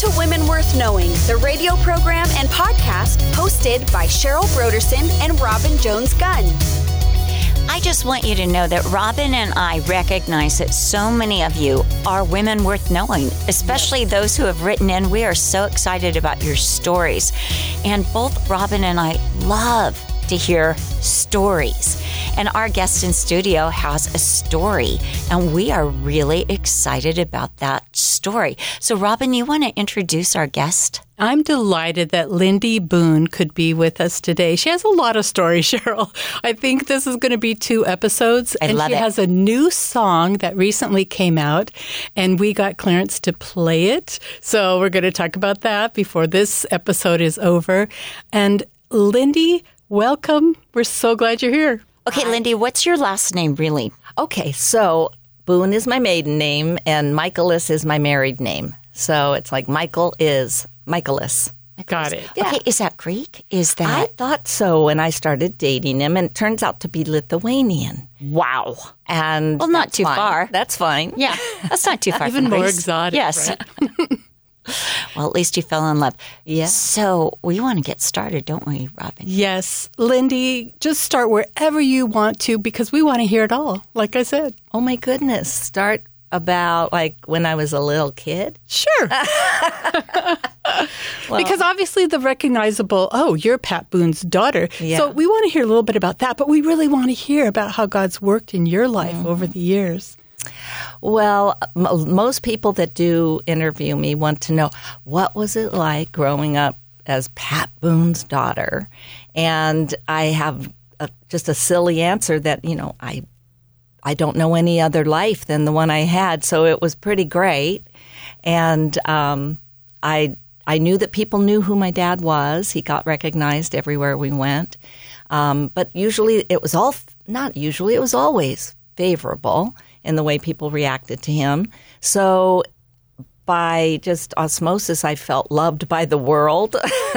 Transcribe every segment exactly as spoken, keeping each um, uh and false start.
to Women Worth Knowing, the radio program and podcast hosted by Cheryl Broderson and Robin Jones-Gunn. I just want you to know that Robin and I recognize that so many of you are women worth knowing, especially yes. those who have written in. We are so excited about your stories. And both Robin and I love to hear stories. And our guest in studio has a story, and we are really excited about that story. So, Robin, you want to introduce our guest? I'm delighted that Lindy Boone could be with us today. She has a lot of stories, Cheryl. I think this is going to be two episodes. I and love she it. has a new song that recently came out, and we got clearance to play it. So we're going to talk about that before this episode is over. And Lindy, welcome. We're so glad you're here. Okay, Lindy, what's your last name, really? Okay, so Boone is my maiden name, and Michaelis is my married name. So it's like Michael is Michaelis. Got it. Yeah. Okay, is that Greek? Is that? I thought so when I started dating him, and it turns out to be Lithuanian. Wow. And well, not that's too fine. far. That's fine. Yeah, that's not too far Even from more Greece. exotic. Yes. Right? Well, at least you fell in love. Yeah. So we want to get started, don't we, Robin? Yes. Lindy, just start wherever you want to because we want to hear it all, like I said. Oh, my goodness. Start about like when I was a little kid? Sure. Well, because obviously the recognizable, oh, you're Pat Boone's daughter. Yeah. So we want to hear a little bit about that, but we really want to hear about how God's worked in your life mm-hmm. over the years. Well, m- most people that do interview me want to know, what was it like growing up as Pat Boone's daughter? And I have a, just a silly answer that, you know, I I don't know any other life than the one I had, so it was pretty great. And um, I I knew that people knew who my dad was. He got recognized everywhere we went. Um, but usually it was all, not usually, it was always favorable in the way people reacted to him. So by just osmosis, I felt loved by the world.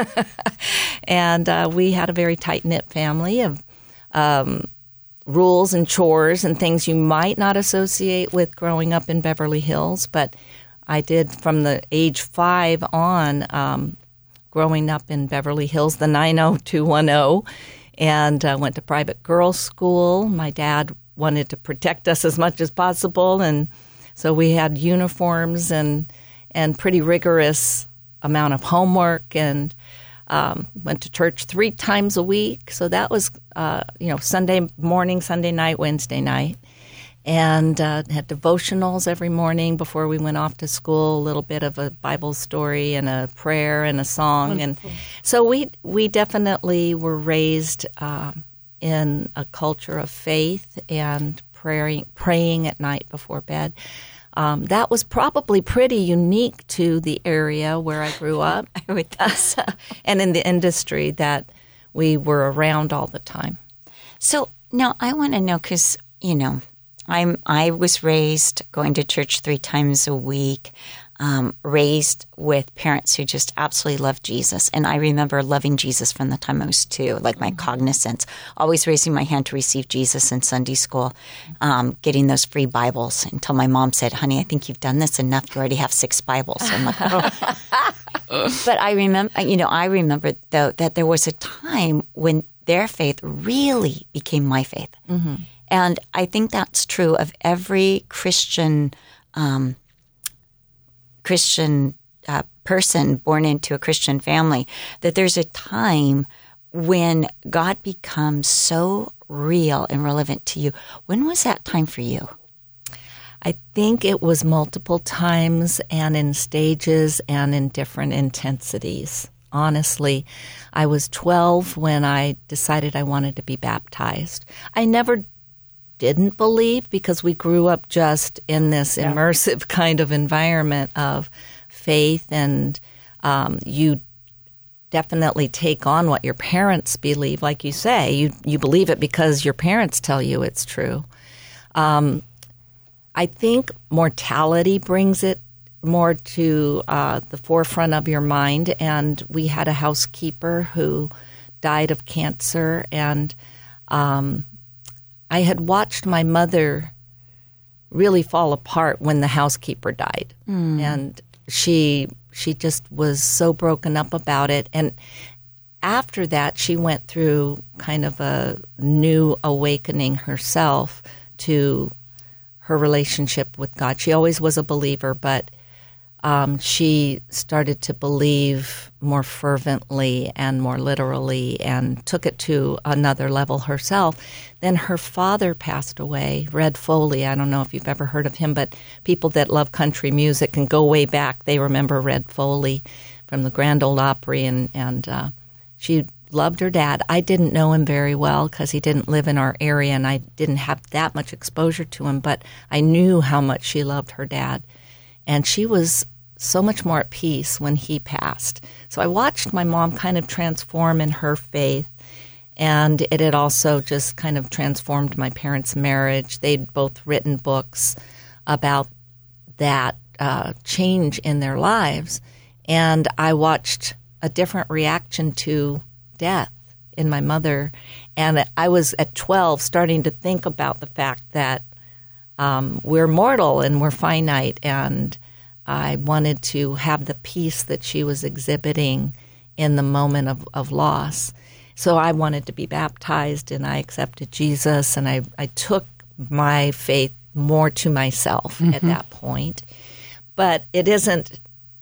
And uh, we had a very tight-knit family of um, rules and chores and things you might not associate with growing up in Beverly Hills. But I did from the age five on, um, growing up in Beverly Hills, the nine oh two one oh, and uh, went to private girls' school. My dad wanted to protect us as much as possible, and so we had uniforms and and pretty rigorous amount of homework, and um, went to church three times a week. So that was uh, you know Sunday morning, Sunday night, Wednesday night, and uh, had devotionals every morning before we went off to school. A little bit of a Bible story and a prayer and a song, Wonderful. And so we we definitely were raised Um, in a culture of faith and praying, praying at night before bed. Um, that was probably pretty unique to the area where I grew up with us and in the industry that we were around all the time. So now I want to know, because, you know, I'm I was raised going to church three times a week, um, raised with parents who just absolutely loved Jesus. And I remember loving Jesus from the time I was two, like my cognizance, always raising my hand to receive Jesus in Sunday school, um, getting those free Bibles until my mom said, honey, I think you've done this enough. You already have six Bibles. I'm like, oh. But I remember, you know, I remember, though, that there was a time when their faith really became my faith. Mm-hmm. And I think that's true of every Christian um, Christian uh, person born into a Christian family, that there's a time when God becomes so real and relevant to you. When was that time for you? I think it was multiple times and in stages and in different intensities. Honestly, I was twelve when I decided I wanted to be baptized. I never didn't believe because we grew up just in this yeah. immersive kind of environment of faith, and um, you definitely take on what your parents believe. Like you say, you you believe it because your parents tell you it's true. Um, I think mortality brings it more to uh, the forefront of your mind, and we had a housekeeper who died of cancer, and um, I had watched my mother really fall apart when the housekeeper died. Mm. And she she just was so broken up about it. And after that, she went through kind of a new awakening herself to her relationship with God. She always was a believer, but um, she started to believe more fervently and more literally and took it to another level herself. Then her father passed away, Red Foley. I don't know if you've ever heard of him, but people that love country music and go way back, they remember Red Foley from the Grand Ole Opry, and, and uh, she loved her dad. I didn't know him very well because he didn't live in our area and I didn't have that much exposure to him, but I knew how much she loved her dad. And she was so much more at peace when he passed. So I watched my mom kind of transform in her faith, and it had also just kind of transformed my parents' marriage. They'd both written books about that uh, change in their lives, and I watched a different reaction to death in my mother. And I was at twelve starting to think about the fact that um, we're mortal and we're finite, and I wanted to have the peace that she was exhibiting in the moment of, of loss. So I wanted to be baptized, and I accepted Jesus, and I, I took my faith more to myself mm-hmm. at that point. But it isn't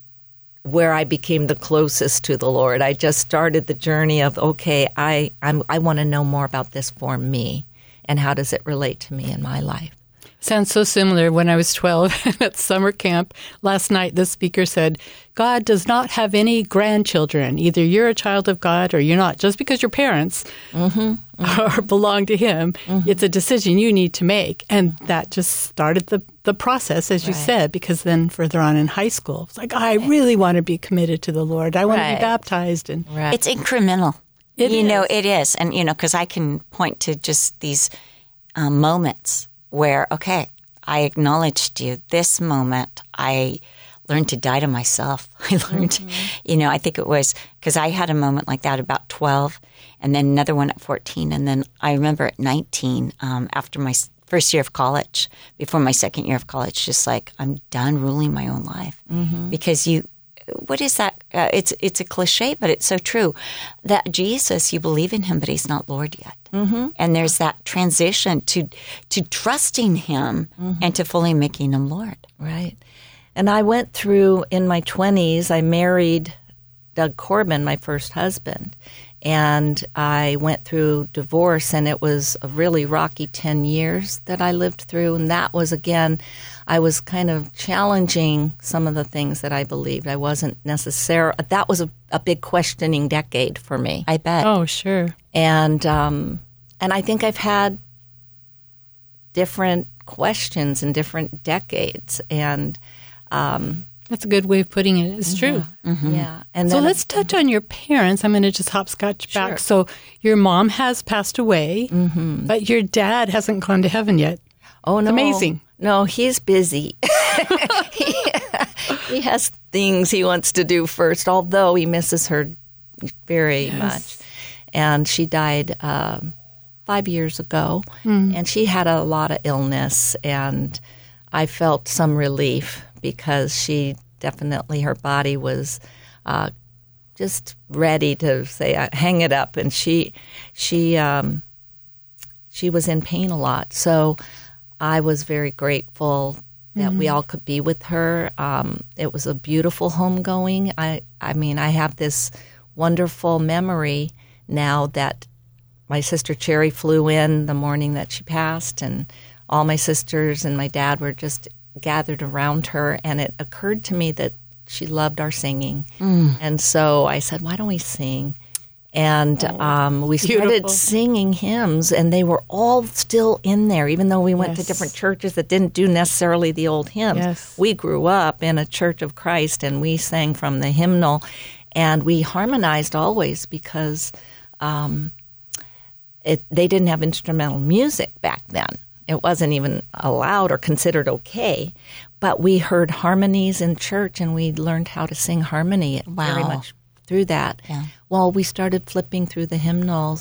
where I became the closest to the Lord. I just started the journey of, okay, I I'm, I want to know more about this for me, and how does it relate to me in my life. Sounds so similar. When I was twelve at summer camp last night, the speaker said, God does not have any grandchildren. Either you're a child of God or you're not. Just because your parents mm-hmm, mm-hmm. are belong to him, mm-hmm. it's a decision you need to make. And that just started the, the process, as you right. said, because then further on in high school, it's like, oh, I really want to be committed to the Lord. I want right. to be baptized. And right. It's incremental. It you is. know, it is. And, you know, because I can point to just these um, moments where, okay, I acknowledged you. This moment, I learned to die to myself. I learned, mm-hmm. you know, I think it was because I had a moment like that about twelve, and then another one at fourteen. And then I remember at nineteen, um, after my first year of college, before my second year of college, just like, I'm done ruling my own life. Mm-hmm. Because you, what is that? Uh, it's it's a cliche, but it's so true. That Jesus, you believe in him, but he's not Lord yet. Mm-hmm. And there's that transition to to trusting him mm-hmm. and to fully making him Lord. Right. And I went through, in my twenties, I married Doug Corbin, my first husband. And I went through divorce, and it was a really rocky ten years that I lived through. And that was, again, I was kind of challenging some of the things that I believed. I wasn't necessarily, that was a, a big questioning decade for me. I bet. Oh, sure. And, um, and I think I've had different questions in different decades. And, um, that's a good way of putting it. It's mm-hmm. true. Mm-hmm. Yeah. And so then, let's touch on your parents. I'm going to just hopscotch back. Sure. So your mom has passed away, mm-hmm. but your dad hasn't gone to heaven yet. Oh, no. It's amazing. No, he's busy. he, he has things he wants to do first, although he misses her very yes. much. And she died uh, five years ago, mm. and she had a lot of illness, and I felt some relief because she definitely, her body was uh, just ready to say, uh, hang it up. And she she um, she was in pain a lot. So I was very grateful that mm-hmm. we all could be with her. Um, it was a beautiful homegoing. I, I mean, I have this wonderful memory now that my sister Cherry flew in the morning that she passed, and all my sisters and my dad were just gathered around her, and it occurred to me that she loved our singing. Mm. And so I said, why don't we sing? And oh, um, we started beautiful. singing hymns, and they were all still in there, even though we went yes. to different churches that didn't do necessarily the old hymns. Yes. We grew up in a Church of Christ, and we sang from the hymnal, and we harmonized always because um, it, they didn't have instrumental music back then. It wasn't even allowed or considered okay, but we heard harmonies in church, and we learned how to sing harmony wow. very much through that. Yeah. Well, we started flipping through the hymnals,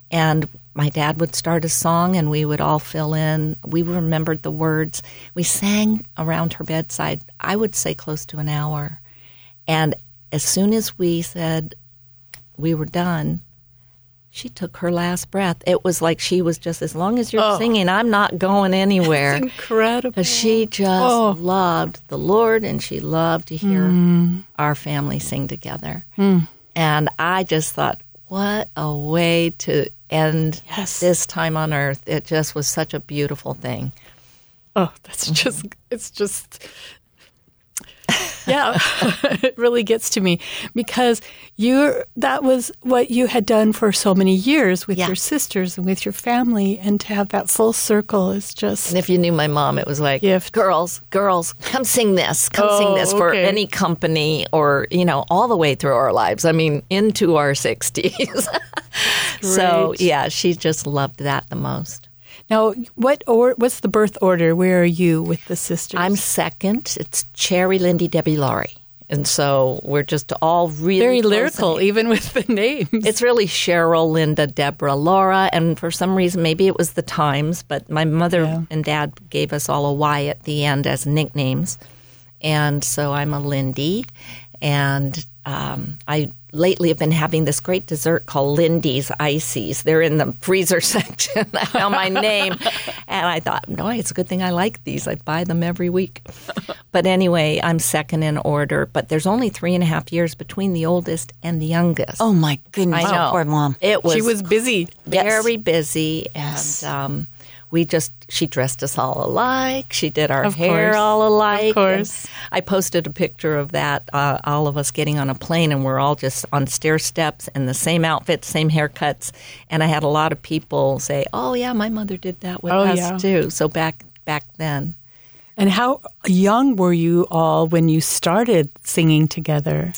And my dad would start a song and we would all fill in. We remembered the words. We sang around her bedside, I would say close to an hour. And as soon as we said we were done, she took her last breath. It was like she was just, as long as you're Oh. singing, I'm not going anywhere. It's incredible. Because she just Oh. loved the Lord and she loved to hear Mm. our family sing together. Mm. And I just thought, what a way to end Yes. this time on earth. It just was such a beautiful thing. Oh, that's just, it's just, yeah, it really gets to me because you that was what you had done for so many years with Yeah. your sisters and with your family, and to have that full circle is just, And if you knew my mom, it was like, Gift. girls, girls, come sing this. Come Oh, sing this for okay. any company or, you know, all the way through our lives. I mean, into our sixties. So, Great. yeah, she just loved that the most. now what or what's the birth order? Where are you with the sisters? I'm second. It's Cherry, Lindy, Debbie, Laurie. And so we're just all really very close. lyrical, even with the names. It's really Cheryl, Linda, Deborah, Laura, and for some reason, maybe it was the times, but my mother Yeah. and dad gave us all a Y at the end as nicknames. And so I'm a Lindy. And um, I lately have been having this great dessert called Lindy's Ices. They're in the freezer section. I found my name. And I thought, no, it's a good thing I like these. I buy them every week. But anyway, I'm second in order. But there's only three and a half years between the oldest and the youngest. Oh my goodness, I know. poor mom. It was she was busy. very busy, Yes. and um, we just she dressed us all alike. She did our Of hair course. all alike. Of course. And I posted a picture of that. Uh, all of us getting on a plane, and we're all just on stair steps in the same outfits, same haircuts. And I had a lot of people say, "Oh yeah, my mother did that with Oh, us yeah. too." So back back then. And how young were you all when you started singing together?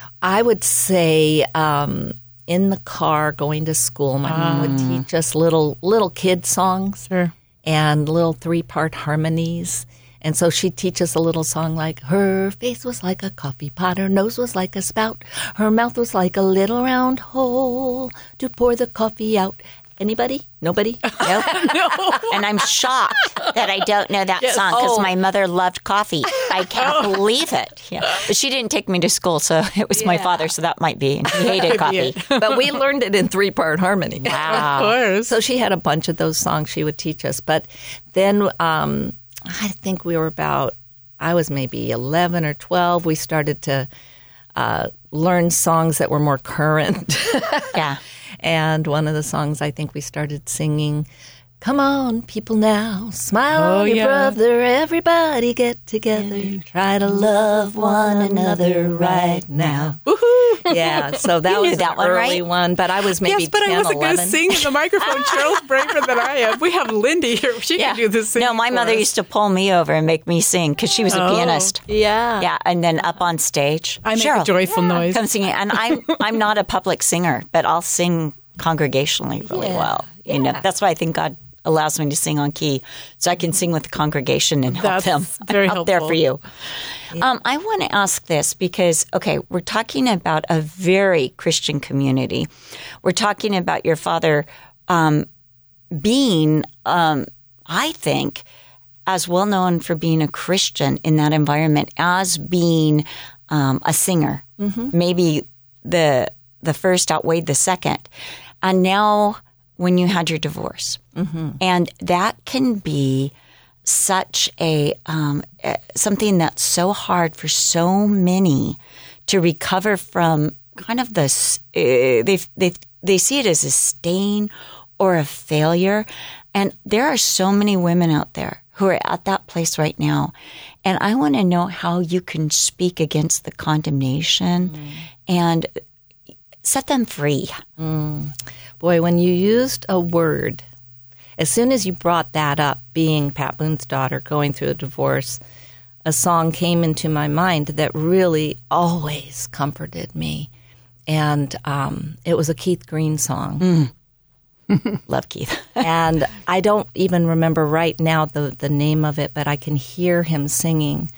I would say um, in the car going to school, my mom would teach us little little kid songs Sure. and little three part harmonies. And so she'd teach us a little song like, her face was like a coffee pot, her nose was like a spout, her mouth was like a little round hole to pour the coffee out. Anybody? Nobody? Nope. And I'm shocked that I don't know that song because Oh. my mother loved coffee. I can't believe it. Yeah. But she didn't take me to school, so it was my Yeah. father, so that might be. And he hated coffee. But we learned it in three part harmony. Wow. Of course. So she had a bunch of those songs she would teach us. But then um, I think we were about, I was maybe eleven or twelve. We started to uh, learn songs that were more current. Yeah. And one of the songs I think we started singing, come on, people now, smile Oh, on your yeah. brother, everybody get together, try to love one another right now. Yeah, so that You knew was that an one, early right? one, but I was maybe yes, but ten, I wasn't going to eleven. sing in the microphone. Cheryl's braver than I am. We have Lindy here. She Yeah. can do the singing. No, my for mother us. used to pull me over and make me sing because she was a Oh. pianist. Yeah. Yeah, and then up on stage, I make Cheryl, a joyful noise. come singing. And I'm I'm not a public singer, but I'll sing congregationally really Yeah, well. You know, yeah. that's why I think God allows me to sing on key, so I can sing with the congregation and help That's them. very I'm out there helpful. for you. Um, I want to ask this because, okay, we're talking about a very Christian community. We're talking about your father um, being, um, I think, as well known for being a Christian in that environment as being um, a singer. Mm-hmm. Maybe the the first outweighed the second, and now when you had your divorce, Mm-hmm. and that can be such a um, uh, something that's so hard for so many to recover from. Kind of the uh, they they they see it as a stain or a failure, and there are so many women out there who are at that place right now, and I want to know how you can speak against the condemnation mm. and set them free. Mm. Boy, when you used a word, as soon as you brought that up, being Pat Boone's daughter, going through a divorce, a song came into my mind that really always comforted me. And um, it was a Keith Green song. Mm. Love Keith. And I don't even remember right now the, the name of it, but I can hear him singing,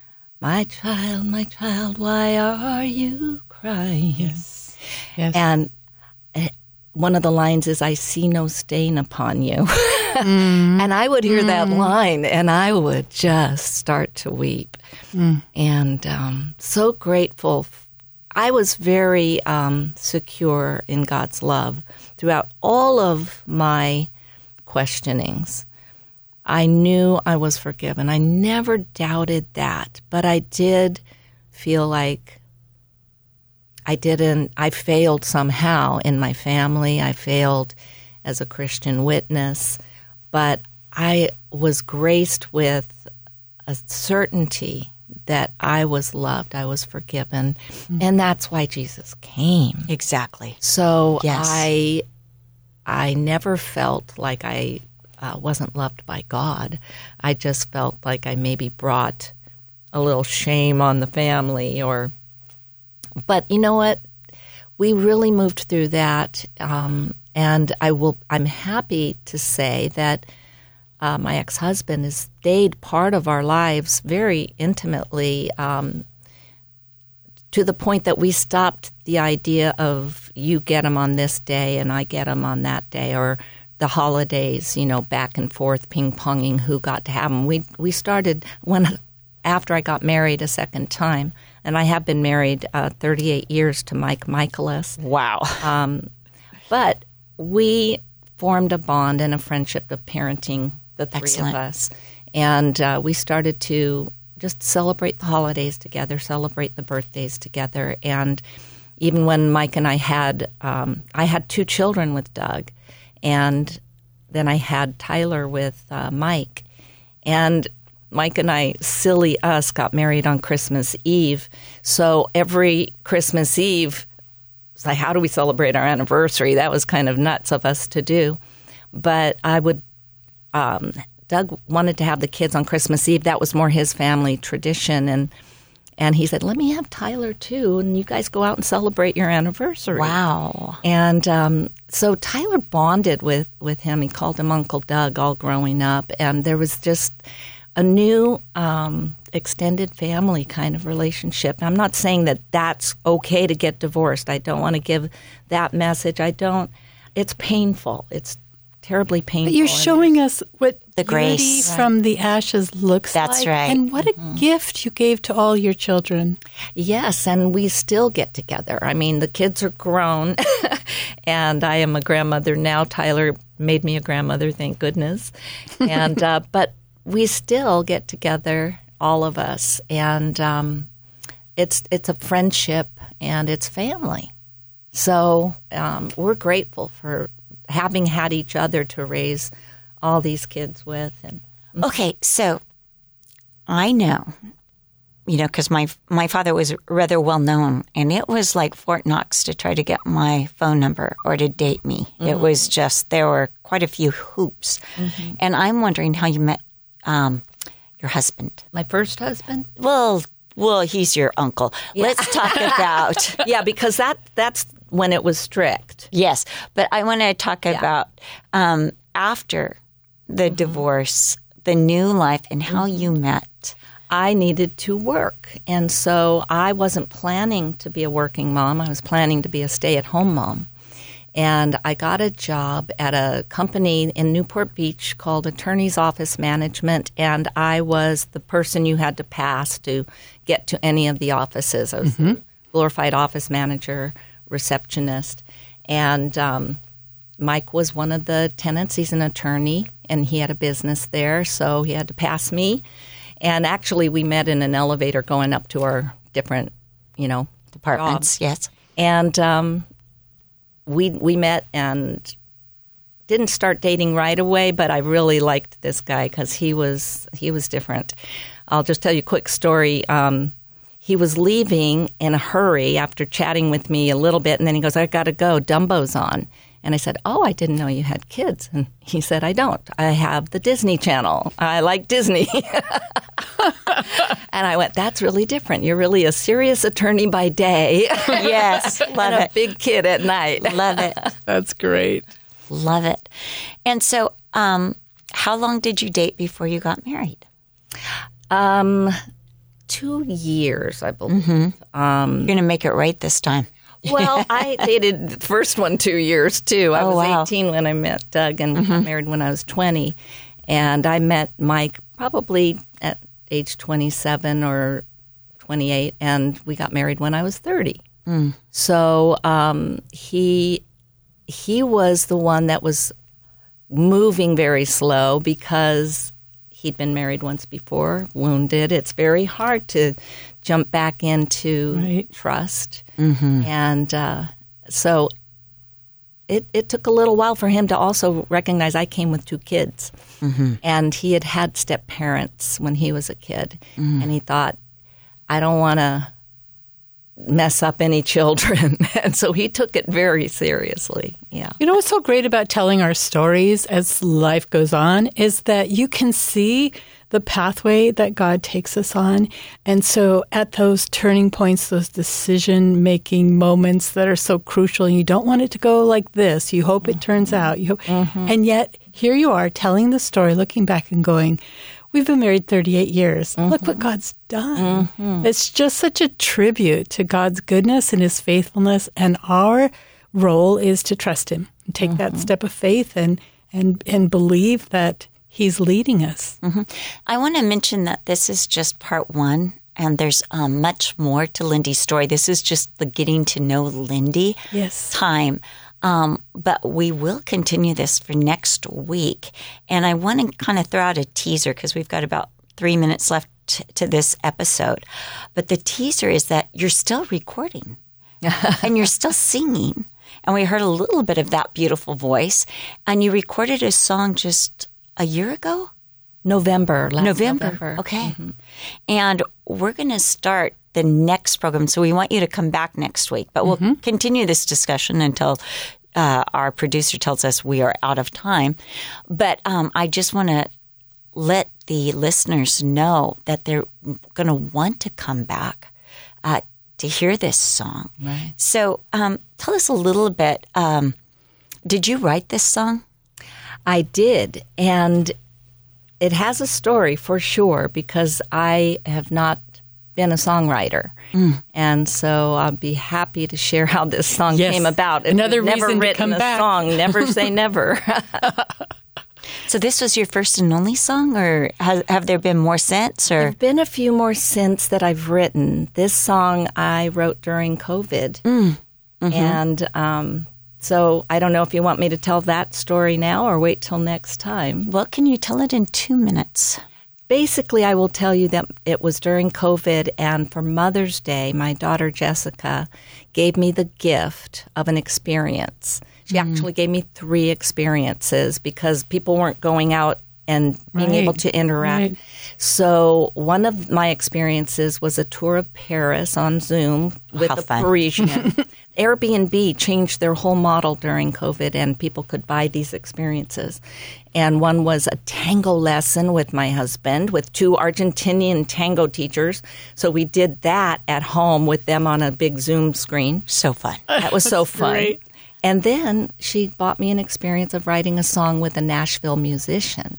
my child, my child, why are you crying? Yes. Yes. And one of the lines is, "I see no stain upon you." Mm. And I would hear mm. that line, and I would just start to weep. Mm. And um, so grateful. I was very um, secure in God's love throughout all of my questionings. I knew I was forgiven. I never doubted that, but I did feel like I didn't, I failed somehow in my family. I failed as a Christian witness, but I was graced with a certainty that I was loved, I was forgiven, mm-hmm. and that's why Jesus came. Exactly. So yes. I, I never felt like I uh, wasn't loved by God. I just felt like I maybe brought a little shame on the family, or. But you know what? We really moved through that, um, and I will. I'm happy to say that. Uh, my ex-husband has stayed part of our lives very intimately, um, to the point that we stopped the idea of you get him on this day and I get him on that day, or the holidays, you know, back and forth, ping-ponging who got to have him. We we started when after I got married a second time, and I have been married uh, thirty-eight years to Mike Michaelis. Wow. Um, but we formed a bond and a friendship of parenting the three Excellent. of us. And uh, we started to just celebrate the holidays together, celebrate the birthdays together. And even when Mike and I had, um, I had two children with Doug, and then I had Tyler with uh, Mike. And Mike and I, silly us, got married on Christmas Eve. So every Christmas Eve, it's like, how do we celebrate our anniversary? That was kind of nuts of us to do. But I would Um, Doug wanted to have the kids on Christmas Eve. That was more his family tradition. And and he said, let me have Tyler too, and you guys go out and celebrate your anniversary. Wow. And um, so Tyler bonded with, with him. He called him Uncle Doug all growing up. And there was just a new um, extended family kind of relationship. I'm not saying that that's okay to get divorced. I don't want to give that message. I don't. It's painful. It's terribly painful. But you're showing us what the grace right. from the ashes looks That's like. right. And what mm-hmm. a gift you gave to all your children. Yes, and we still get together. I mean, the kids are grown, and I am a grandmother now. Tyler made me a grandmother, thank goodness. And uh, but we still get together, all of us, and um, it's it's a friendship and it's family. So um, we're grateful for having had each other to raise all these kids with. And okay, so I know, you know, because my my father was rather well known, and it was like Fort Knox to try to get my phone number or to date me. Mm-hmm. It was just, there were quite a few hoops. Mm-hmm. And I'm wondering how you met um, your husband. My first husband? Well, well, he's your uncle. Yeah. Let's talk about... yeah, because that that's when it was strict. Yes, but I want to talk yeah. about um, after the mm-hmm. divorce, the new life, and how mm-hmm. you met. I needed to work, and so I wasn't planning to be a working mom. I was planning to be a stay-at-home mom. And I got a job at a company in Newport Beach called Attorney's Office Management, and I was the person you had to pass to get to any of the offices. I was mm-hmm. the glorified office manager, receptionist, and um, Mike was one of the tenants. He's an attorney, and he had a business there, so he had to pass me. And actually, we met in an elevator going up to our different, you know, departments. jobs. Yes, and um, we we met and didn't start dating right away. But I really liked this guy because he was he was different. I'll just tell you a quick story. Um, he was leaving in a hurry after chatting with me a little bit, and then he goes, "I got to go. Dumbo's on." And I said, "Oh, I didn't know you had kids." And he said, "I don't. I have the Disney Channel. I like Disney." And I went, "That's really different. You're really a serious attorney by day." Yes, love and it. A big kid at night. Love it. That's great. Love it. And so um, how long did you date before you got married? Um, two years, I believe. Mm-hmm. Um, You're going to make it right this time. Well, I dated the first one two years, too. I Oh, was wow. eighteen when I met Doug, and we got married when I was twenty. And I met Mike probably at age twenty-seven or twenty-eight, and we got married when I was thirty. Mm. So um, he he was the one that was moving very slow because he'd been married once before, wounded. It's very hard to jump back into Right. trust. Mm-hmm. And uh, so it, it took a little while for him to also recognize I came with two kids. Mm-hmm. And he had had step parents when he was a kid. Mm. And he thought, I don't want to mess up any children. And so he took it very seriously. Yeah. You know what's so great about telling our stories as life goes on is that you can see the pathway that God takes us on. And so at those turning points, those decision-making moments that are so crucial, and you don't want it to go like this. You hope it turns out. You hope, Mm-hmm. And yet here you are telling the story, looking back and going, we've been married thirty-eight years. Mm-hmm. Look what God's done. Mm-hmm. It's just such a tribute to God's goodness and his faithfulness. And our role is to trust him and take mm-hmm. that step of faith and, and, and believe that he's leading us. Mm-hmm. I want to mention that this is just part one, and there's um, much more to Lindy's story. This is just the getting to know Lindy Yes. time. Um, but we will continue this for next week. And I want to kind of throw out a teaser because we've got about three minutes left t- to this episode. But the teaser is that you're still recording and you're still singing. And we heard a little bit of that beautiful voice. And you recorded a song just a year ago? November. Last November. November. Okay. Mm-hmm. And we're going to start the next program. So we want you to come back next week. But we'll mm-hmm. continue this discussion until uh, our producer tells us we are out of time. But um, I just want to let the listeners know that they're going to want to come back uh, to hear this song. Right. So um, tell us a little bit. Um, did you write this song? I did. And it has a story for sure because I have not been a songwriter. Mm. And so I'll be happy to share how this song yes. came about. I've Another never reason written to come a back. song. Never say never. So this was your first and only song, or have, have there been more since? Or There have been a few more since that I've written. This song I wrote during COVID. Mm. Mm-hmm. And um, so I don't know if you want me to tell that story now or wait till next time. Well, can you tell it in two minutes? Basically, I will tell you that it was during COVID, and for Mother's Day, my daughter Jessica gave me the gift of an experience. She mm. actually gave me three experiences because people weren't going out and being right. able to interact. Right. So one of my experiences was a tour of Paris on Zoom with How a fun. Parisian. Airbnb changed their whole model during COVID, and people could buy these experiences. And one was a tango lesson with my husband with two Argentinian tango teachers. So we did that at home with them on a big Zoom screen. So fun. That was so fun. Great. And then she bought me an experience of writing a song with a Nashville musician.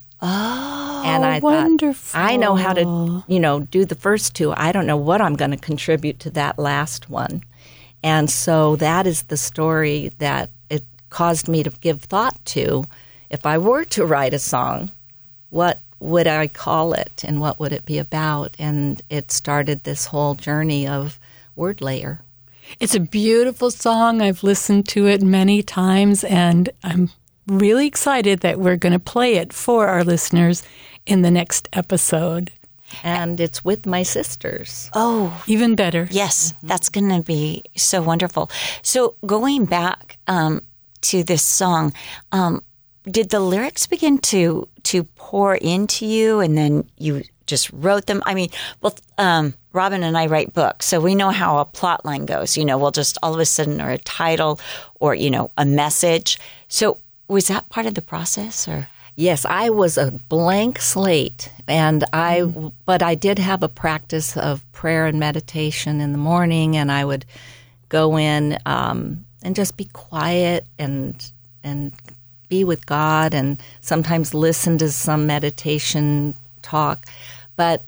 Oh, and I wonderful. thought, I know how to, you know, do the first two. I don't know what I'm going to contribute to that last one. And so that is the story that it caused me to give thought to. If I were to write a song, what would I call it and what would it be about? And it started this whole journey of Word Layer. It's a beautiful song. I've listened to it many times, and I'm really excited that we're going to play it for our listeners in the next episode. And it's with my sisters. Oh, even better. Yes, mm-hmm. That's going to be so wonderful. So going back um, to this song, um, did the lyrics begin to to pour into you, and then you just wrote them? I mean, well, um, Robin and I write books, so we know how a plot line goes. You know, we'll just all of a sudden, or a title, or you know, a message. So was that part of the process, or? Yes, I was a blank slate, and I. Mm. But I did have a practice of prayer and meditation in the morning, and I would go in um, and just be quiet and and be with God, and sometimes listen to some meditation talk. But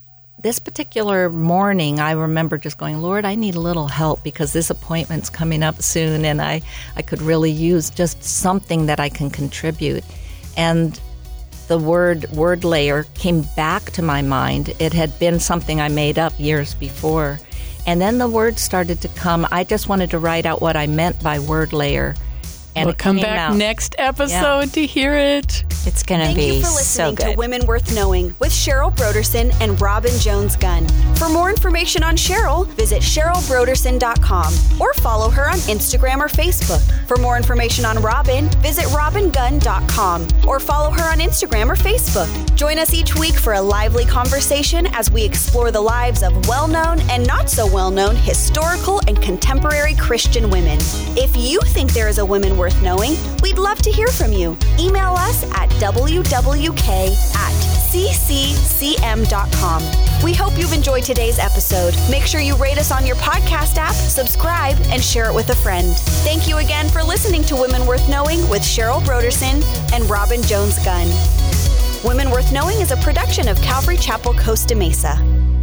this particular morning, I remember just going, Lord, I need a little help because this appointment's coming up soon, and I, I could really use just something that I can contribute. And the word word layer came back to my mind. It had been something I made up years before. And then the words started to come. I just wanted to write out what I meant by word layer. And we'll it come came back out. next episode Yeah. to hear it. It's going to Thank be you for so listening good. to Women Worth Knowing with Cheryl Broderson and Robin Jones Gunn. For more information on Cheryl, visit cheryl broderson dot com or follow her on Instagram or Facebook. For more information on Robin, visit robin gunn dot com or follow her on Instagram or Facebook. Join us each week for a lively conversation as we explore the lives of well-known and not so well-known historical and contemporary Christian women. If you think there is a woman worth knowing, we'd love to hear from you. Email us at w w k at c c c m dot com. We hope you've enjoyed today's episode. Make sure you rate us on your podcast app, subscribe, and share it with a friend. Thank you again for listening to Women Worth Knowing with Cheryl Broderson and Robin Jones Gunn. Women Worth Knowing is a production of Calvary Chapel, Costa Mesa.